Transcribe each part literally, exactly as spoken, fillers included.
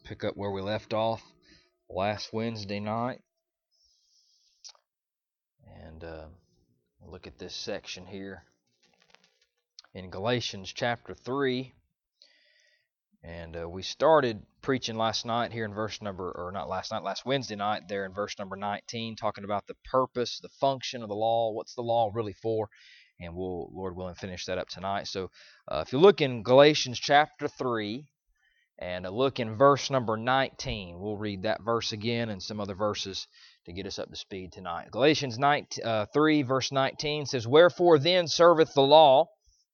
pick up where we left off last Wednesday night. And uh, look at this section here in Galatians chapter three. And uh, we started preaching last night here in verse number, or not last night, last Wednesday night there in verse number nineteen, talking about the purpose, the function of the law. What's the law really for? And we'll, Lord willing, finish that up tonight. So uh, if you look in Galatians chapter three, and look in verse number nineteen. We'll read that verse again and some other verses to get us up to speed tonight. Galatians three, verse nineteen says, "Wherefore then serveth the law?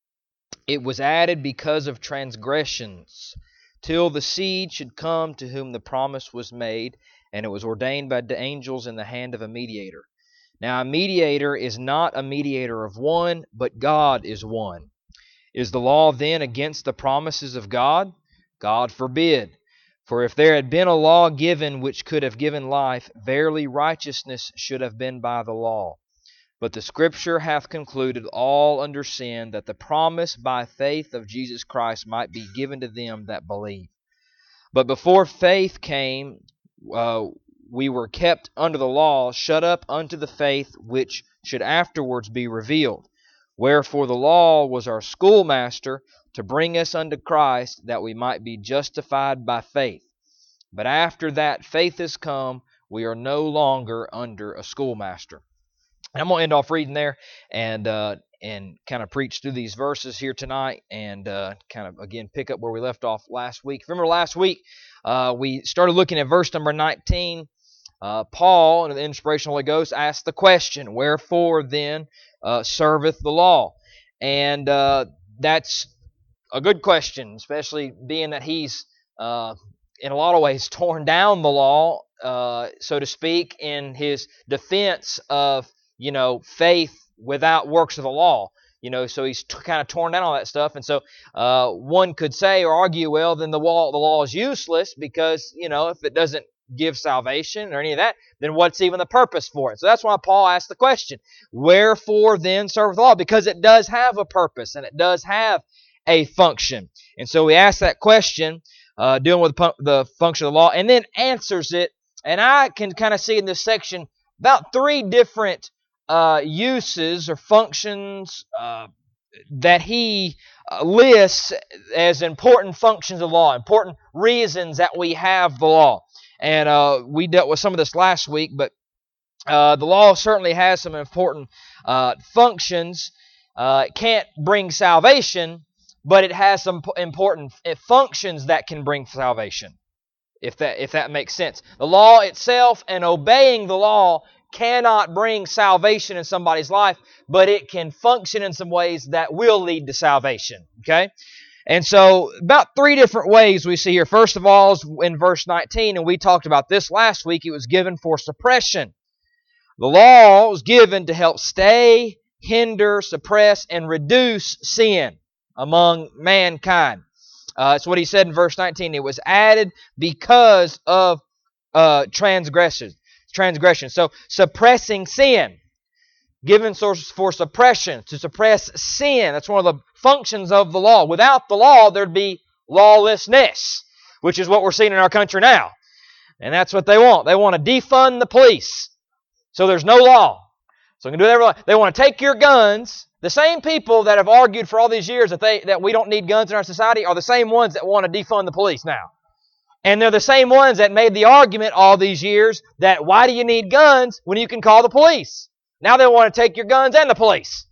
It was added because of transgressions, till the seed should come to whom the promise was made, and it was ordained by the angels in the hand of a mediator. Now a mediator is not a mediator of one, but God is one. Is the law then against the promises of God? God forbid. For if there had been a law given which could have given life, verily righteousness should have been by the law. But the Scripture hath concluded all under sin, that the promise by faith of Jesus Christ might be given to them that believe. But before faith came, uh, we were kept under the law, shut up unto the faith which should afterwards be revealed. Wherefore the law was our schoolmaster, to bring us unto Christ, that we might be justified by faith. But after that faith is come, we are no longer under a schoolmaster." And I'm going to end off reading there and uh, and kind of preach through these verses here tonight and uh, kind of, again, pick up where we left off last week. Remember last week, uh, we started looking at verse number nineteen. Uh, Paul, in the inspiration of the Holy Ghost, asked the question, "Wherefore then uh, serveth the law?" And uh, that's a good question, especially being that he's, uh, in a lot of ways, torn down the law, uh, so to speak, in his defense of, you know, faith without works of the law. You know, so he's t- kind of torn down all that stuff. And so uh, one could say or argue, well, then the law, the law is useless because, you know, if it doesn't give salvation or any of that, then what's even the purpose for it? So that's why Paul asked the question, "Wherefore then serveth the law?" Because it does have a purpose and it does have a function. And so we ask that question, uh, dealing with the function of the law, and then answers it. And I can kind of see in this section about three different uh, uses or functions uh, that he uh, lists as important functions of law, important reasons that we have the law. And uh, we dealt with some of this last week, but uh, the law certainly has some important uh, functions. Uh, it can't bring salvation, but it has some important functions that can bring salvation, if that if that makes sense. The law itself and obeying the law cannot bring salvation in somebody's life, but it can function in some ways that will lead to salvation. Okay? And so, about three different ways we see here. First of all is in verse nineteen, and we talked about this last week. It was given for suppression. The law was given to help stay, hinder, suppress, and reduce sin among mankind. Uh, that's what he said in verse nineteen. It was added because of uh, transgression. Transgression. So suppressing sin, given sources for suppression, to suppress sin. That's one of the functions of the law. Without the law, there'd be lawlessness, which is what we're seeing in our country now. And that's what they want. They want to defund the police, so there's no law. So they can do whatever they want to take your guns. The same people that have argued for all these years that they that we don't need guns in our society are the same ones that want to defund the police now. And they're the same ones that made the argument all these years that why do you need guns when you can call the police? Now they want to take your guns and the police.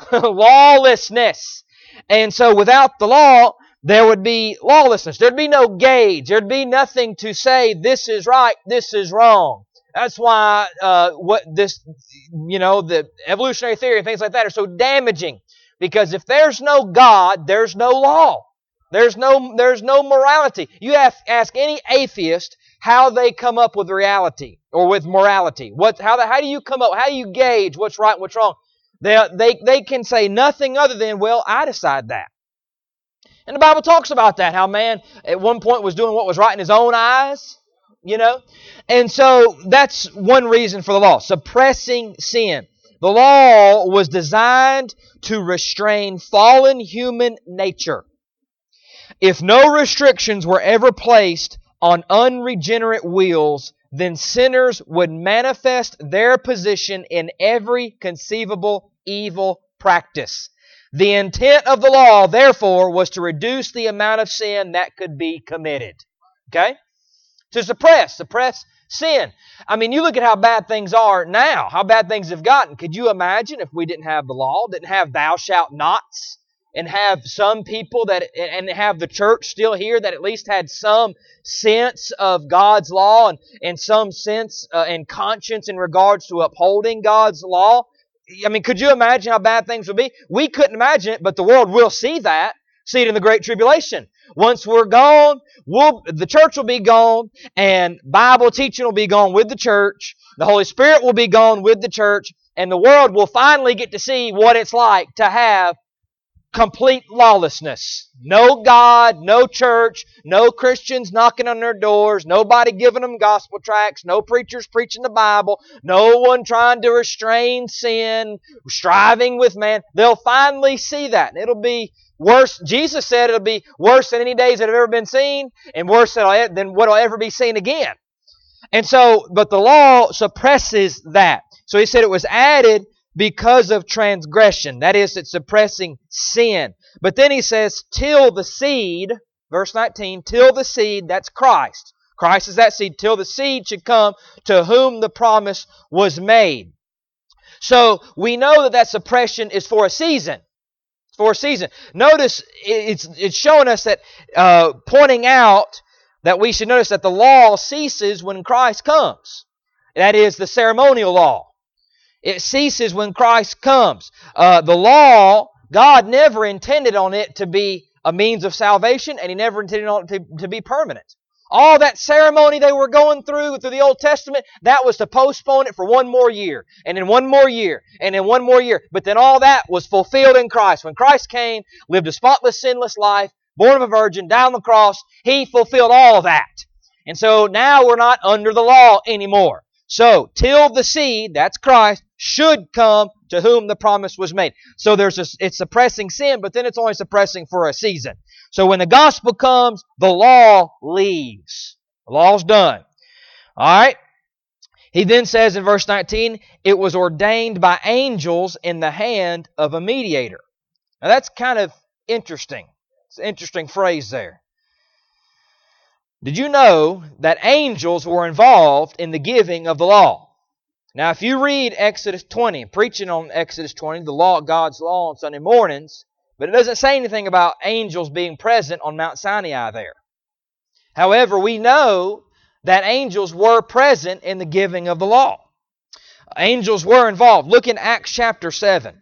Lawlessness. And so without the law, there would be lawlessness. There'd be no gauge. There'd be nothing to say this is right, this is wrong. That's why uh, what this, you know, the evolutionary theory and things like that are so damaging. Because if there's no God, there's no law. There's no there's no morality. You have ask any atheist how they come up with reality or with morality. What how the, how do you come up? How do you gauge what's right and what's wrong? They they they can say nothing other than, well, I decide that. And the Bible talks about that, how man at one point was doing what was right in his own eyes. You know? And so that's one reason for the law, suppressing sin. The law was designed to restrain fallen human nature. If no restrictions were ever placed on unregenerate wills, then sinners would manifest their position in every conceivable evil practice. The intent of the law, therefore, was to reduce the amount of sin that could be committed. Okay? To suppress, suppress sin. I mean, you look at how bad things are now, how bad things have gotten. Could you imagine if we didn't have the law, didn't have thou shalt nots, and have some people that, and have the church still here that at least had some sense of God's law and, and some sense uh, and conscience in regards to upholding God's law? I mean, could you imagine how bad things would be? We couldn't imagine it, but the world will see that. See it in the Great Tribulation. Once we're gone, we'll, the church will be gone, and Bible teaching will be gone with the church. The Holy Spirit will be gone with the church, and the world will finally get to see what it's like to have complete lawlessness. No God, no church, no Christians knocking on their doors, nobody giving them gospel tracts, no preachers preaching the Bible, no one trying to restrain sin, striving with man. They'll finally see that, and it'll be worse. Jesus said it'll be worse than any days that have ever been seen, and worse than what will ever be seen again. And so, but the law suppresses that. So he said it was added because of transgression. That is, it's suppressing sin. But then he says, till the seed, verse nineteen, till the seed, that's Christ. Christ is that seed, till the seed should come to whom the promise was made. So we know that that suppression is for a season. For a season. Notice it's it's showing us that, uh, pointing out that we should notice that the law ceases when Christ comes. That is the ceremonial law. It ceases when Christ comes. Uh, the law, God never intended on it to be a means of salvation, and He never intended on it to, to be permanent. All that ceremony they were going through through the Old Testament, that was to postpone it for one more year, and then one more year, and then one more year. But then all that was fulfilled in Christ. When Christ came, lived a spotless, sinless life, born of a virgin, died on the cross, He fulfilled all of that. And so now we're not under the law anymore. So, till the seed, that's Christ, should come to whom the promise was made. So there's a, it's suppressing sin, but then it's only suppressing for a season. So when the gospel comes, the law leaves. The law's done. Alright? He then says in verse nineteen, it was ordained by angels in the hand of a mediator. Now that's kind of interesting. It's an interesting phrase there. Did you know that angels were involved in the giving of the law? Now, if you read Exodus twenty, preaching on Exodus twenty, the law, God's law on Sunday mornings, but it doesn't say anything about angels being present on Mount Sinai there. However, we know that angels were present in the giving of the law. Angels were involved. Look in Acts chapter seven.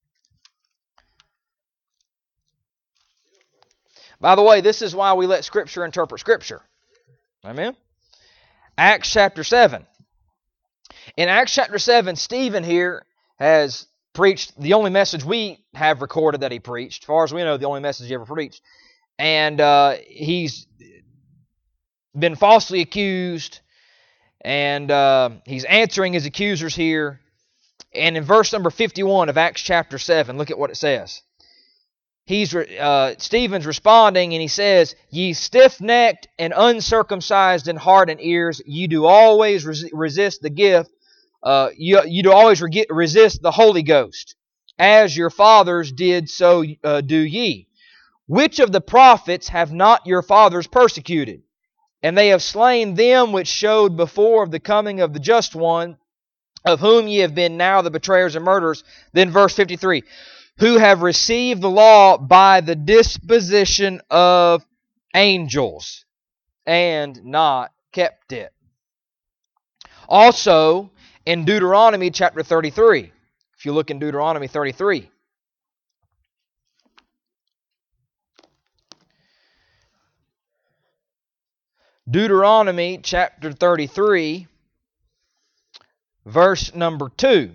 By the way, this is why we let Scripture interpret Scripture. Amen? Acts chapter seven. In Acts chapter seven, Stephen here has preached the only message we have recorded that he preached. As far as we know, the only message he ever preached. And uh, he's been falsely accused, and uh, he's answering his accusers here. And in verse number fifty-one of Acts chapter seven, look at what it says. He's uh, Stephen's responding, and he says, "Ye stiff-necked and uncircumcised in heart and ears, ye do always res- resist the gift. Uh, you, you do always re- resist the Holy Ghost, as your fathers did, so uh, do ye. Which of the prophets have not your fathers persecuted? And they have slain them which showed before of the coming of the just one, of whom ye have been now the betrayers and murderers." Then verse fifty-three. Who have received the law by the disposition of angels, and not kept it. Also, in Deuteronomy chapter thirty-three, if you look in Deuteronomy thirty-three, Deuteronomy chapter thirty-three, verse number two.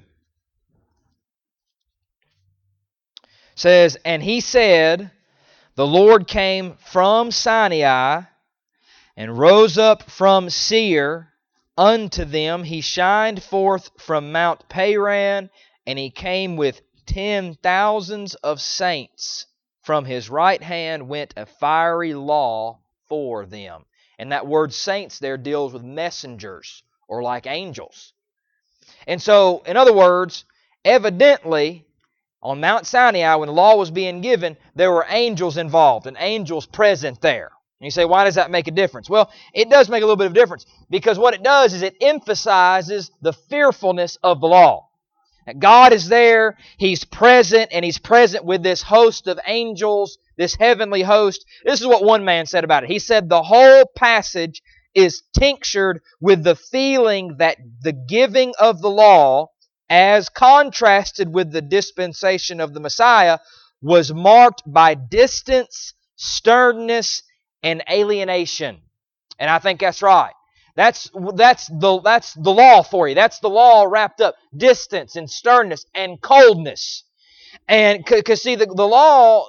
Says, "And he said, the Lord came from Sinai, and rose up from Seir unto them. He shined forth from Mount Paran, and he came with ten thousands of saints. From his right hand went a fiery law for them." And that word saints there deals with messengers or like angels. And so, in other words, evidently, on Mount Sinai, when the law was being given, there were angels involved and angels present there. And you say, why does that make a difference? Well, it does make a little bit of difference because what it does is it emphasizes the fearfulness of the law. That God is there, He's present, and He's present with this host of angels, this heavenly host. This is what one man said about it. He said the whole passage is tinctured with the feeling that the giving of the law, as contrasted with the dispensation of the Messiah, was marked by distance, sternness, and alienation. And I think that's right. That's that's the that's the law for you. That's the law wrapped up. Distance and sternness and coldness. And because see, the, the law,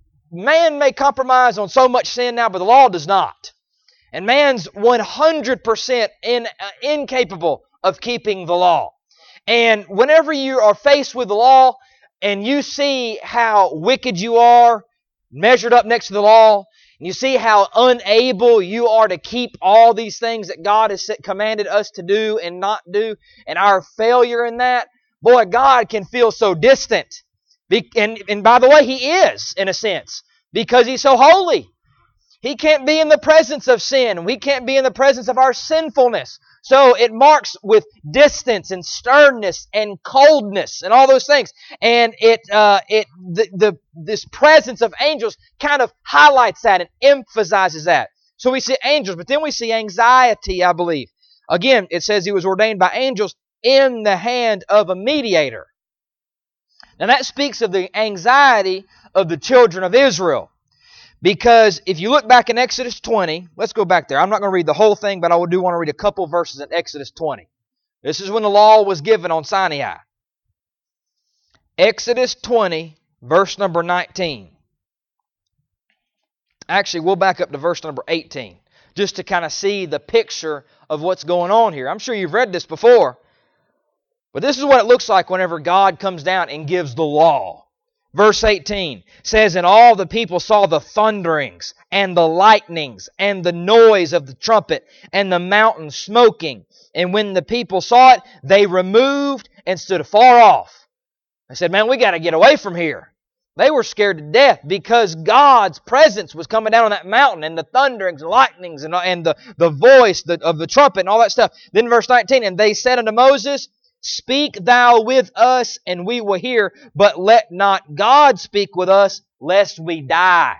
man may compromise on so much sin now, but the law does not. And man's one hundred percent in, uh, incapable of keeping the law. And whenever you are faced with the law and you see how wicked you are, measured up next to the law, and you see how unable you are to keep all these things that God has commanded us to do and not do, and our failure in that, boy, God can feel so distant. And, and by the way, He is, in a sense, because He's so holy. He can't be in the presence of sin. We can't be in the presence of our sinfulness. So it marks with distance and sternness and coldness and all those things. And it, uh, it, the, the, this presence of angels kind of highlights that and emphasizes that. So we see angels, but then we see anxiety, I believe. Again, it says He was ordained by angels in the hand of a mediator. Now that speaks of the anxiety of the children of Israel. Because if you look back in Exodus twenty, let's go back there. I'm not going to read the whole thing, but I do want to read a couple verses in Exodus twenty. This is when the law was given on Sinai. Exodus twenty, verse number nineteen. Actually, we'll back up to verse number eighteen, just to kind of see the picture of what's going on here. I'm sure you've read this before, but this is what it looks like whenever God comes down and gives the law. Verse eighteen says, and all the people saw the thunderings and the lightnings and the noise of the trumpet and the mountain smoking. And when the people saw it, they removed and stood afar off. They said, man, we got to get away from here. They were scared to death because God's presence was coming down on that mountain and the thunderings and lightnings and, and the, the voice of the trumpet and all that stuff. Then verse nineteen, and they said unto Moses, speak thou with us, and we will hear, but let not God speak with us, lest we die.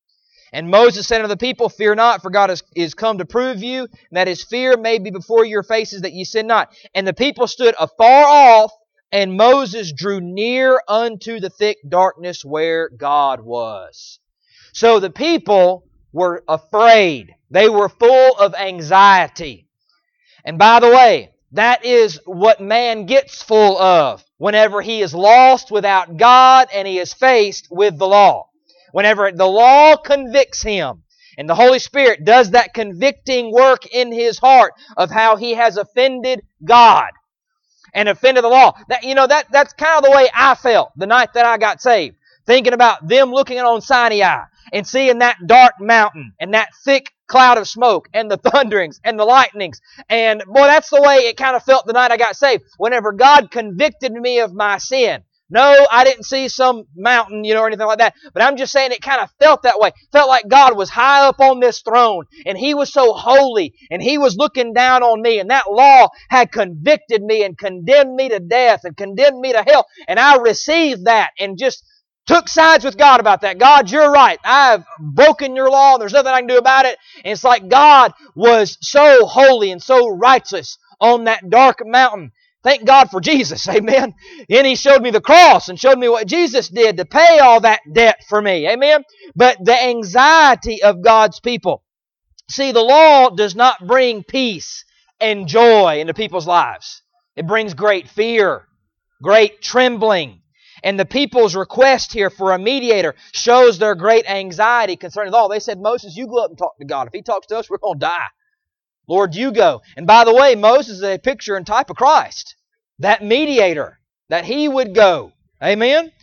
And Moses said unto the people, fear not, for God is, is come to prove you, and that His fear may be before your faces, that ye sin not. And the people stood afar off, and Moses drew near unto the thick darkness where God was. So the people were afraid. They were full of anxiety. And by the way, that is what man gets full of whenever he is lost without God and he is faced with the law. Whenever the law convicts him, and the Holy Spirit does that convicting work in his heart of how he has offended God and offended the law. That, you know, that, that's kind of the way I felt the night that I got saved. Thinking about them looking on Sinai and seeing that dark mountain and that thick cloud of smoke and the thunderings and the lightnings. And boy, that's the way it kind of felt the night I got saved. Whenever God convicted me of my sin. No, I didn't see some mountain, you know, or anything like that. But I'm just saying it kind of felt that way. Felt like God was high up on this throne and He was so holy and He was looking down on me, and that law had convicted me and condemned me to death and condemned me to hell. And I received that and just took sides with God about that. God, you're right. I've broken your law. There's nothing I can do about it. And it's like God was so holy and so righteous on that dark mountain. Thank God for Jesus. Amen. And He showed me the cross and showed me what Jesus did to pay all that debt for me. Amen. But the anxiety of God's people. See, the law does not bring peace and joy into people's lives. It brings great fear, great trembling. And the people's request here for a mediator shows their great anxiety concerning the law. They said, Moses, you go up and talk to God. If He talks to us, we're going to die. Lord, you go. And by the way, Moses is a picture and type of Christ. That mediator, that He would go. Amen?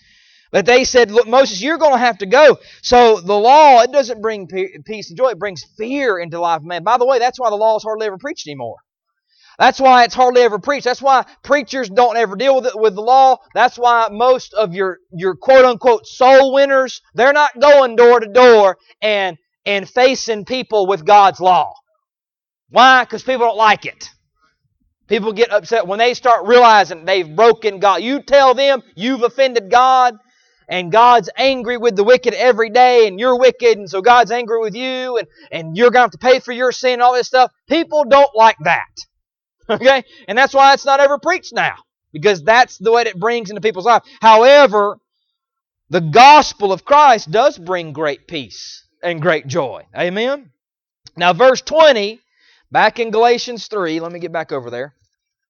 But they said, look, Moses, you're going to have to go. So the law, it doesn't bring peace and joy. It brings fear into the life of man. By the way, that's why the law is hardly ever preached anymore. That's why it's hardly ever preached. That's why preachers don't ever deal with it with the law. That's why most of your, your quote-unquote soul winners, they're not going door to door and, and facing people with God's law. Why? Because people don't like it. People get upset when they start realizing they've broken God. You tell them you've offended God, and God's angry with the wicked every day, and you're wicked, and so God's angry with you, and, and you're going to have to pay for your sin and all this stuff. People don't like that. Okay? And that's why it's not ever preached now, because that's the way it brings into people's life. However, the gospel of Christ does bring great peace and great joy. Amen? Now, verse twenty, back in Galatians three, let me get back over there.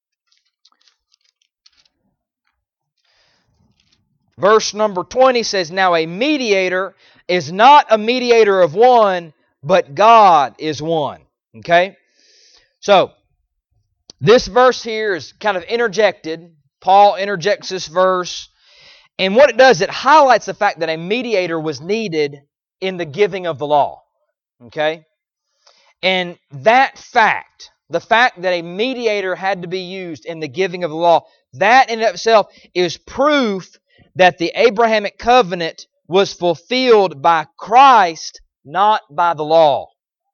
Verse number twenty says, now a mediator is not a mediator of one, but God is one. Okay? So, this verse here is kind of interjected. Paul interjects this verse. And what it does, it highlights the fact that a mediator was needed in the giving of the law. Okay? And that fact, the fact that a mediator had to be used in the giving of the law, that in itself is proof that the Abrahamic covenant was fulfilled by Christ, not by the law.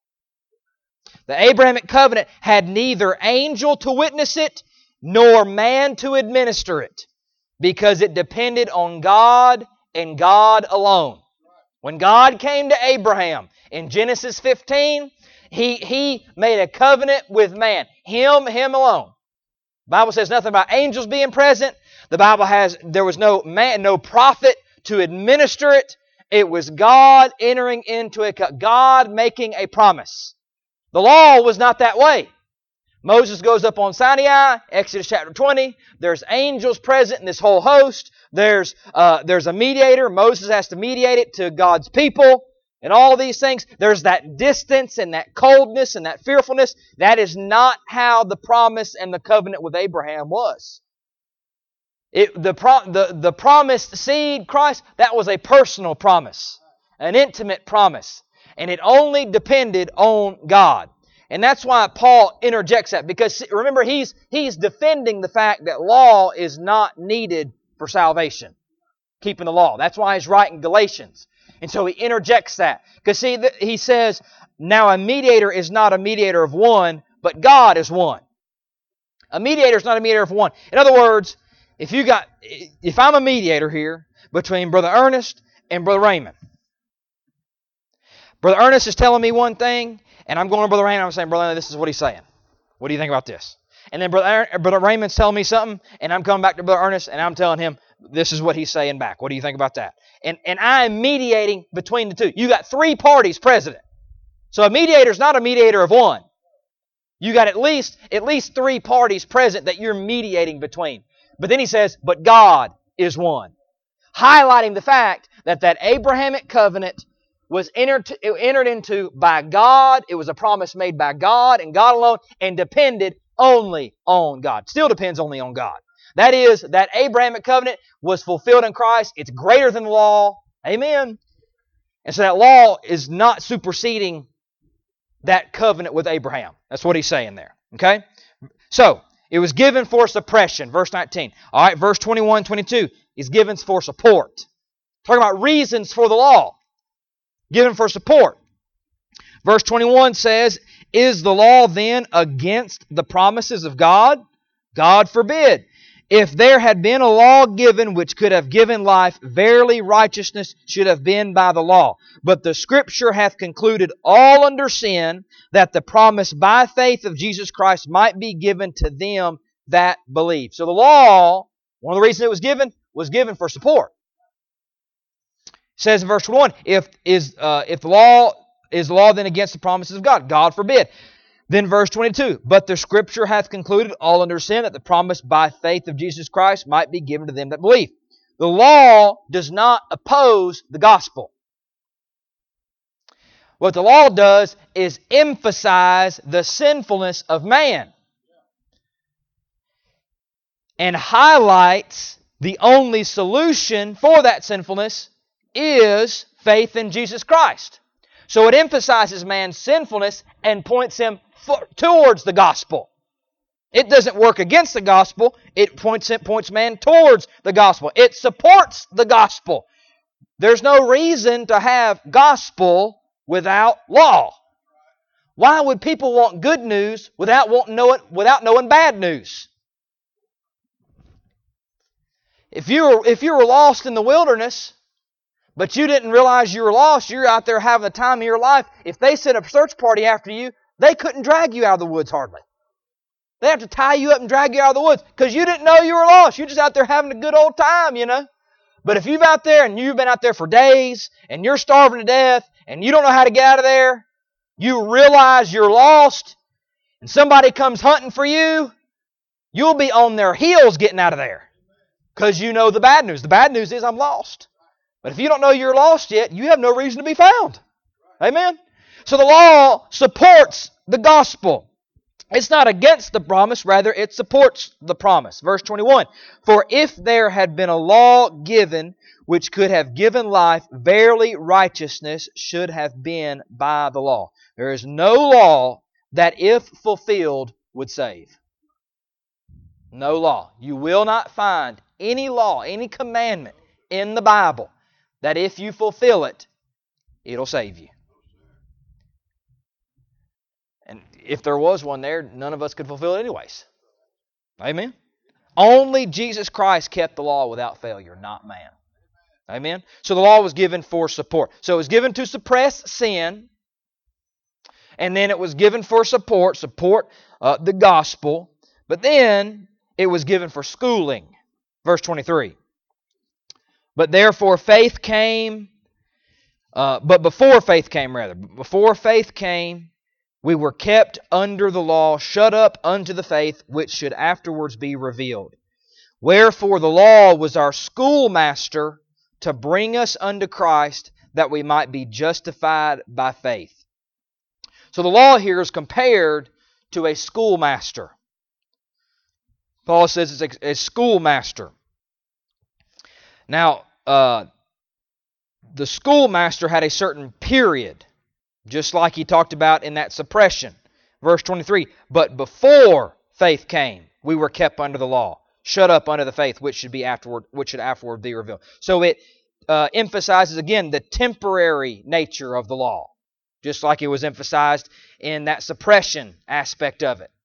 The Abrahamic covenant had neither angel to witness it, nor man to administer it, because it depended on God and God alone. When God came to Abraham in Genesis fifteen, he, he made a covenant with man. Him, him alone. The Bible says nothing about angels being present. The Bible has, there was no man, no prophet to administer it. It was God entering into a, God making a promise. The law was not that way. Moses goes up on Sinai, Exodus chapter twenty. There's angels present in this whole host. There's, uh, there's a mediator. Moses has to mediate it to God's people. And all these things. There's that distance and that coldness and that fearfulness. That is not how the promise and the covenant with Abraham was. It, the, pro, the, the promised seed, Christ, that was a personal promise. An intimate promise. And it only depended on God. And that's why Paul interjects that. Because remember, he's, he's defending the fact that law is not needed for salvation. Keeping the law. That's why he's writing Galatians. And so he interjects that. Because see, he says, now a mediator is not a mediator of one, but God is one. A mediator is not a mediator of one. In other words, if you got, if I'm a mediator here between Brother Ernest and Brother Raymond, Brother Ernest is telling me one thing, and I'm going to Brother Raymond, and I'm saying, Brother, this is what he's saying. What do you think about this? And then Brother, Brother Raymond's telling me something, and I'm coming back to Brother Ernest, and I'm telling him, this is what he's saying back. What do you think about that? And, and I am mediating between the two. You got three parties present. So a mediator is not a mediator of one. You got at least, at least three parties present that you're mediating between. But then he says, but God is one. Highlighting the fact that that Abrahamic covenant was entered, entered into by God. It was a promise made by God and God alone, and depended only on God. Still depends only on God. That is, that Abrahamic covenant was fulfilled in Christ. It's greater than the law. Amen. And so that law is not superseding that covenant with Abraham. That's what he's saying there. Okay? So, it was given for suppression. Verse nineteen. All right, verse twenty-one, twenty-two is given for support. Talking about reasons for the law. Given for support. Verse twenty-one says, is the law then against the promises of God? God forbid. If there had been a law given which could have given life, verily righteousness should have been by the law. But the Scripture hath concluded all under sin, that the promise by faith of Jesus Christ might be given to them that believe. So the law, one of the reasons it was given, was given for support. It says in verse twenty-one, if, is, uh, if the law is the law then against the promises of God? God forbid. Then verse twenty-two, but the Scripture hath concluded all under sin, that the promise by faith of Jesus Christ might be given to them that believe. The law does not oppose the gospel. What the law does is emphasize the sinfulness of man. And highlights the only solution for that sinfulness is faith in Jesus Christ. So it emphasizes man's sinfulness and points him for, towards the gospel. It doesn't work against the gospel. It points it points man towards the gospel. It supports the gospel. There's no reason to have gospel without law. Why would people want good news without wanting know it, without knowing bad news? If you were if you were lost in the wilderness, but you didn't realize you were lost, you're out there having the time of your life. If they sent a search party after you, they couldn't drag you out of the woods hardly. They have to tie you up and drag you out of the woods because you didn't know you were lost. You're just out there having a good old time, you know. But if you've out there and you've been out there for days and you're starving to death and you don't know how to get out of there, you realize you're lost and somebody comes hunting for you, you'll be on their heels getting out of there because you know the bad news. The bad news is I'm lost. But if you don't know you're lost yet, you have no reason to be found. Amen? So the law supports the gospel. It's not against the promise, rather it supports the promise. Verse twenty-one, for if there had been a law given which could have given life, verily righteousness should have been by the law. There is no law that if fulfilled would save. No law. You will not find any law, any commandment in the Bible that if you fulfill it, it'll save you. And if there was one there, none of us could fulfill it anyways. Amen? Only Jesus Christ kept the law without failure, not man. Amen? So the law was given for support. So it was given to suppress sin, and then it was given for support, support uh, the gospel, but then it was given for schooling. Verse twenty-three. But therefore faith came, uh, but before faith came rather, before faith came, we were kept under the law, shut up unto the faith which should afterwards be revealed. Wherefore the law was our schoolmaster to bring us unto Christ, that we might be justified by faith. So the law here is compared to a schoolmaster. Paul says it's a schoolmaster. Now, uh, the schoolmaster had a certain period, just like he talked about in that suppression. Verse twenty-three, but before faith came, we were kept under the law, shut up under the faith, which should be afterward, which should afterward be revealed. So it uh, emphasizes again the temporary nature of the law, just like it was emphasized in that suppression aspect of it.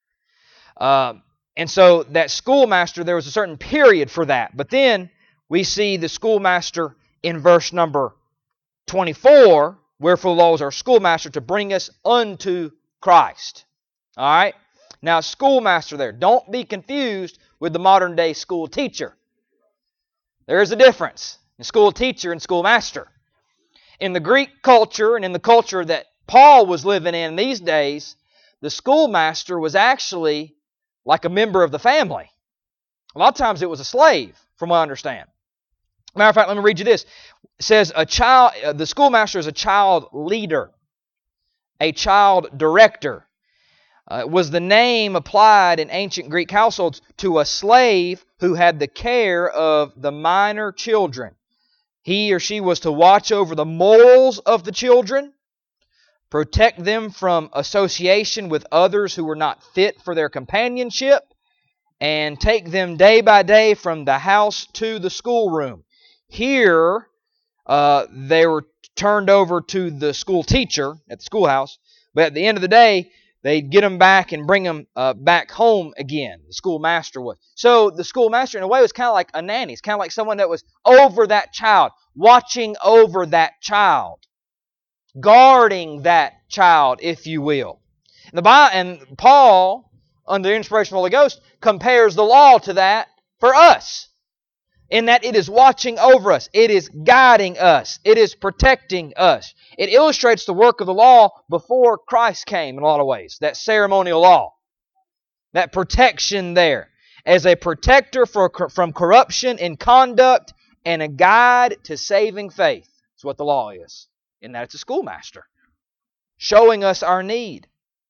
Uh, and so that schoolmaster, there was a certain period for that. But then we see the schoolmaster in verse number twenty-four, wherefore the law is our schoolmaster to bring us unto Christ. All right? Now, schoolmaster there. Don't be confused with the modern day school teacher. There is a difference in school teacher and schoolmaster. In the Greek culture and in the culture that Paul was living in these days, the schoolmaster was actually like a member of the family. A lot of times it was a slave, from what I understand. Matter of fact, let me read you this. It says a child. Uh, the schoolmaster is a child leader, a child director. Uh, it was the name applied in ancient Greek households to a slave who had the care of the minor children. He or she was to watch over the morals of the children, protect them from association with others who were not fit for their companionship, and take them day by day from the house to the schoolroom. Here, uh, they were turned over to the school teacher at the schoolhouse, but at the end of the day, they'd get them back and bring them uh, back home again. The schoolmaster was. So the schoolmaster, in a way, was kind of like a nanny. It's kind of like someone that was over that child, watching over that child, guarding that child, if you will. And, the Bible, and Paul, under the inspiration of the Holy Ghost, compares the law to that for us, in that it is watching over us, it is guiding us, it is protecting us. It illustrates the work of the law before Christ came in a lot of ways, that ceremonial law, that protection there, as a protector for, from corruption in conduct and a guide to saving faith. That's what the law is, in that it's a schoolmaster, showing us our need.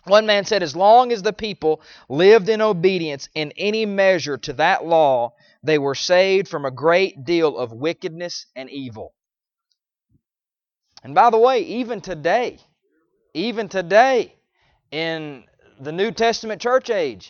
One man said, as long as the people lived in obedience in any measure to that law, they were saved from a great deal of wickedness and evil. And by the way, even today, even today, in the New Testament church age,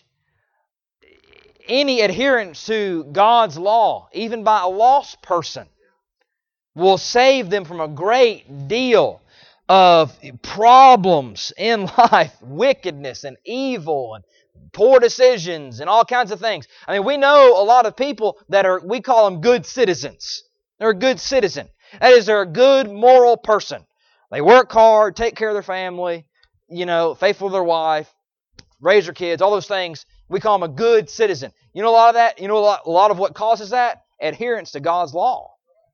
any adherence to God's law, even by a lost person, will save them from a great deal of problems in life, wickedness and evil and poor decisions and all kinds of things. I mean, we know a lot of people that are, we call them good citizens. They're a good citizen. That is, they're a good moral person. They work hard, take care of their family, you know, faithful to their wife, raise their kids, all those things. We call them a good citizen. You know a lot of that? You know a lot, a lot of what causes that? Adherence to God's law.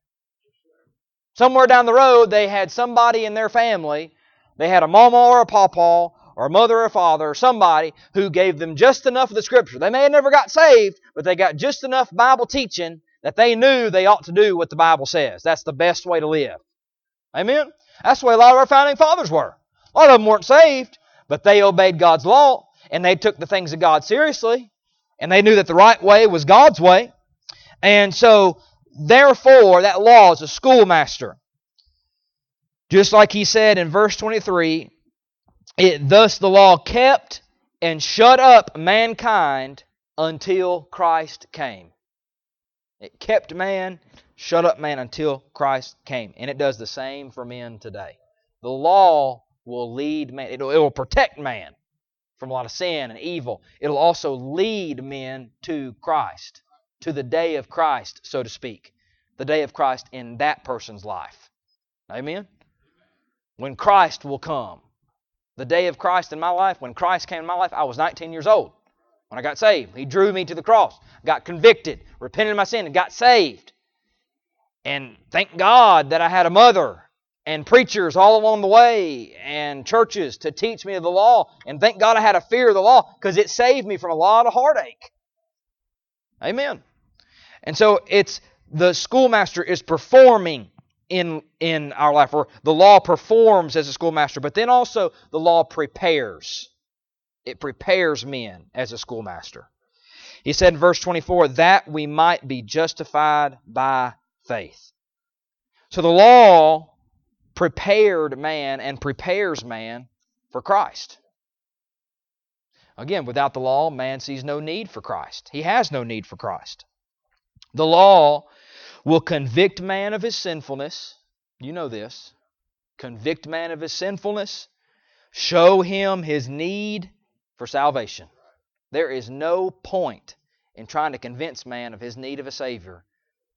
Somewhere down the road, they had somebody in their family, they had a mama or a pawpaw, or a mother or a father, or somebody who gave them just enough of the Scripture. They may have never got saved, but they got just enough Bible teaching that they knew they ought to do what the Bible says. That's the best way to live. Amen? That's the way a lot of our founding fathers were. A lot of them weren't saved, but they obeyed God's law, and they took the things of God seriously, and they knew that the right way was God's way. And so, therefore, that law is a schoolmaster. Just like he said in verse twenty-three, it, thus the law kept and shut up mankind until Christ came. It kept man, shut up man until Christ came. And it does the same for men today. The law will lead man. It will, it will protect man from a lot of sin and evil. It will also lead men to Christ, to the day of Christ, so to speak. The day of Christ in that person's life. Amen? When Christ will come. The day of Christ in my life, when Christ came in my life, I was nineteen years old when I got saved. He drew me to the cross, got convicted, repented of my sin, and got saved. And thank God that I had a mother and preachers all along the way and churches to teach me of the law. And thank God I had a fear of the law because it saved me from a lot of heartache. Amen. And so it's the schoolmaster is performing in, in our life, or the law performs as a schoolmaster, but then also the law prepares. It prepares men as a schoolmaster. He said in verse twenty-four, that we might be justified by faith. So the law prepared man and prepares man for Christ. Again, without the law, man sees no need for Christ. He has no need for Christ. The law will convict man of his sinfulness. You know this. Convict man of his sinfulness. Show him his need for salvation. There is no point in trying to convince man of his need of a Savior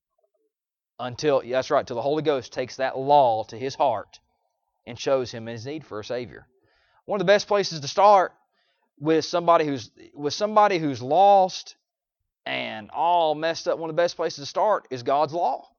until, that's right, till the Holy Ghost takes that law to his heart and shows him his need for a Savior. One of the best places to start with somebody who's with somebody who's lost and all messed up, one of the best places to start is God's law.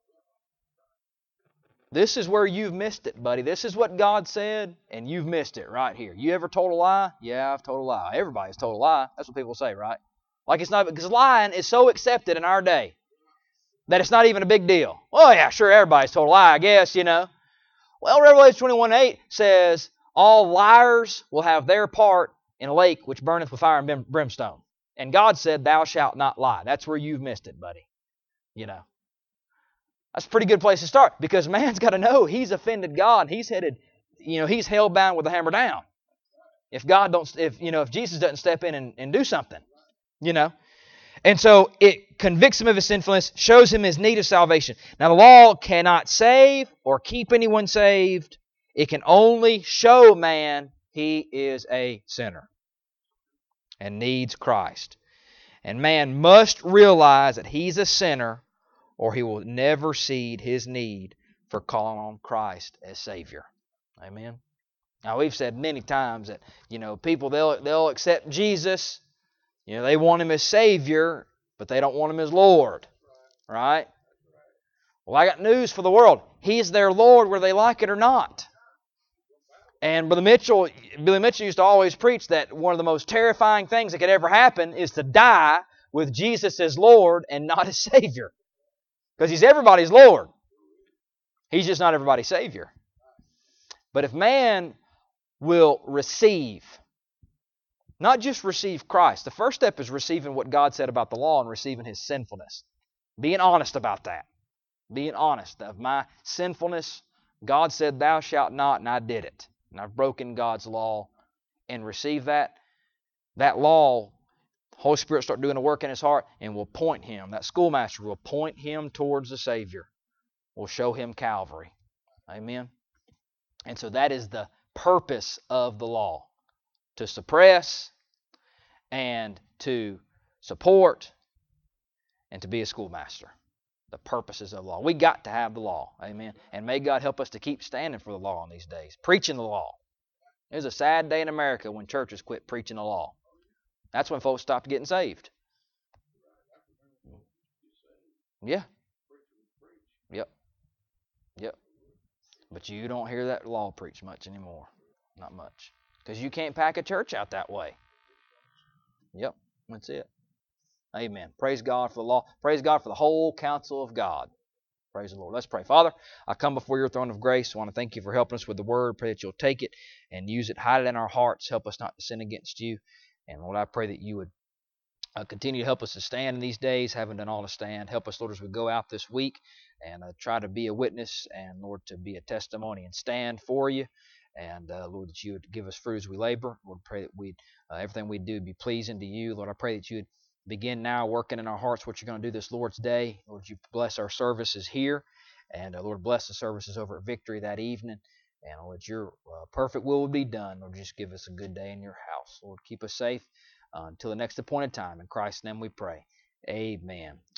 This is where you've missed it, buddy. This is what God said, and you've missed it right here. You ever told a lie? Yeah, I've told a lie. Everybody's told a lie. That's what people say, right? Like it's not, because lying is so accepted in our day that it's not even a big deal. Oh yeah, sure, everybody's told a lie, I guess, you know. Well, Revelation twenty-one eight says, all liars will have their part in a lake which burneth with fire and brimstone. And God said, thou shalt not lie. That's where you've missed it, buddy. You know. That's a pretty good place to start, because man's got to know he's offended God. He's headed, you know, he's hell-bound with the hammer down. If God don't, if, you know, if Jesus doesn't step in and, and do something, you know. And so it convicts him of his sinfulness, shows him his need of salvation. Now the law cannot save or keep anyone saved. It can only show man he is a sinner and needs Christ. And man must realize that he's a sinner, or he will never cede his need for calling on Christ as Savior. Amen. Now we've said many times that, you know, people, they'll they'll accept Jesus. You know, they want Him as Savior, but they don't want Him as Lord. Right? Well, I got news for the world. He's their Lord whether they like it or not. And Brother Mitchell, Billy Mitchell used to always preach that one of the most terrifying things that could ever happen is to die with Jesus as Lord and not as Savior. Because He's everybody's Lord. He's just not everybody's Savior. But if man will receive Not just receive Christ. The first step is receiving what God said about the law and receiving His sinfulness. Being honest about that. Being honest of my sinfulness. God said, thou shalt not, and I did it. And I've broken God's law and receive that. That law, Holy Spirit start doing the work in his heart and will point him. That schoolmaster will point him towards the Savior. Will show him Calvary. Amen. And so that is the purpose of the law. To suppress and to support and to be a schoolmaster. The purposes of the law. We got to have the law. Amen. And may God help us to keep standing for the law in these days. Preaching the law. There's a sad day in America when churches quit preaching the law. That's when folks stopped getting saved. Yeah. Yep. Yep. But you don't hear that law preached much anymore. Not much. Because you can't pack a church out that way. Yep. That's it. Amen. Praise God for the law. Praise God for the whole counsel of God. Praise the Lord. Let's pray. Father, I come before your throne of grace. I want to thank you for helping us with the word. Pray that you'll take it and use it. Hide it in our hearts. Help us not to sin against you. And Lord, I pray that you would uh, continue to help us to stand in these days, having done all to stand. Help us, Lord, as we go out this week and uh, try to be a witness and, Lord, to be a testimony and stand for you. And, uh, Lord, that you would give us fruit as we labor. Lord, pray that we uh, everything we do be pleasing to you. Lord, I pray that you would begin now working in our hearts what you're going to do this Lord's Day. Lord, you bless our services here. And, uh, Lord, bless the services over at Victory that evening. And, Lord, your uh, perfect will will be done. Lord, just give us a good day in your house. Lord, keep us safe uh, until the next appointed time. In Christ's name we pray. Amen.